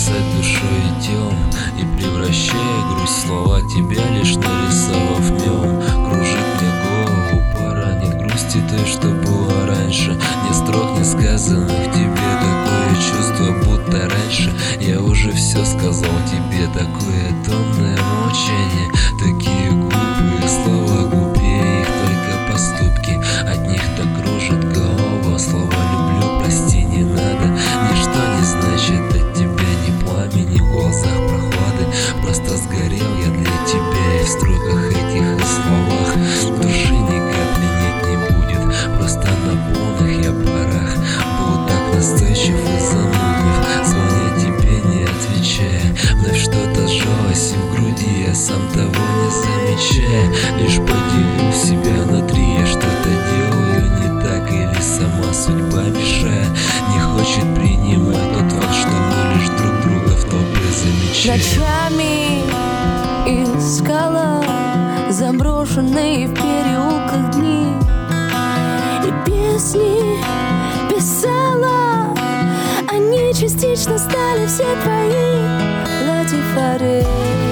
писать душой и телом, и превращая грусть в слова, тебя лишь нарисовав мелом. Кружит мне голову пора, нет грусти той, что было раньше. Ни строк не сказанных тебе, такое чувство, будто раньше я уже все сказал тебе. Такое томное молчание, такие глупые слова, глупее их только поступки. От них так кружит голова, слова люблю, прости, не надо. Ничто не значит от тебя, ни пламени в глазах прохлады. Просто сгорел я для тебя, и в строках этих и словах души ни капли нет, не будет. Просто на полных я парах был так настойчив и зануднив, звоня тебе не отвечая. Вновь что-то сжалось и в груди, я сам того не замечая. Лишь поделил себя на три, я что-то делаю не так, или сама судьба мешая, не хочет принимать тот факт, что мы лишь друг друга в толпе замечаем. Ночами искала заброшенные в переулках дни, и песни писала, они частично стали все твои. Латифаре,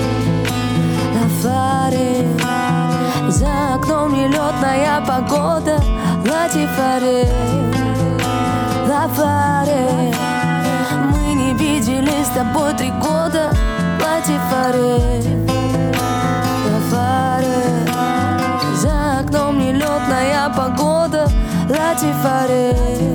лафаре, за окном нелетная погода. Латифаре, лафаре, мы не виделись с тобой 3 года. Латифаре, лафаре, за окном нелетная погода. Латифаре,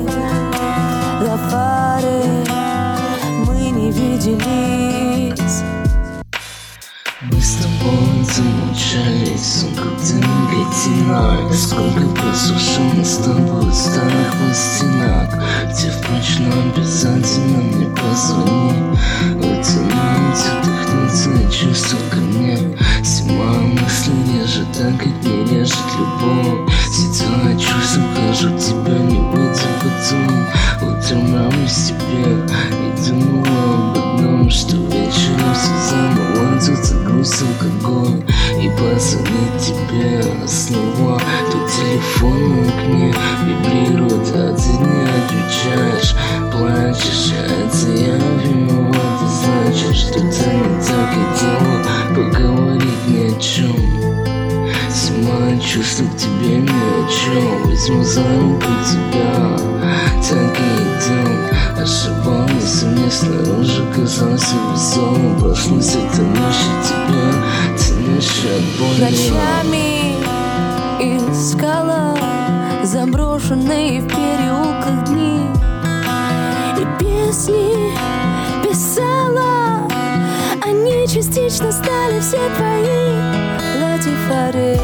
лафаре, мы не виделись. Мы с тобой замучались, как ты негативна. Сколько послушал с тобой старых пластинок, где, впрочем, обязательно мне позвони. Вытянуть, вдохнуть чувства ко мне. Зима мысли режет, так как не режет любовь. Сидела чувством, хожу, тебя не выйдя потом. Утром равнусь тебе и думала об одном, что вечером все заново грусть, алкоголь, и позвонить тебе снова. Тут телефон в окне вибрирует, а ты не отвечаешь. Плачешь, а это я виноват, и значит, что ты не так хотела поговорить ни о чем. Зима, чувства к тебе ни о чем. Возьму за руку тебя, так и идем. Ошибался мне снаружи, казался веселым. Проснулся этой ночью тебя, тянущая от боли. Ночами искала заброшенные в переулках дни, и песни писала, они частично стали все твои. Латифаре,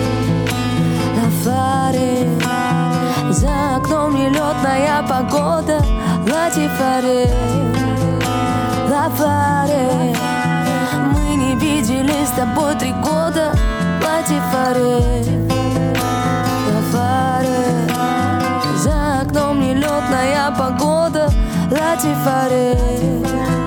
лафаре, за окном нелетная погода. Латифаре, лафаре, мы не виделись с тобой 3 года. Латифаре, лафаре, за окном нелетная погода. Латифаре.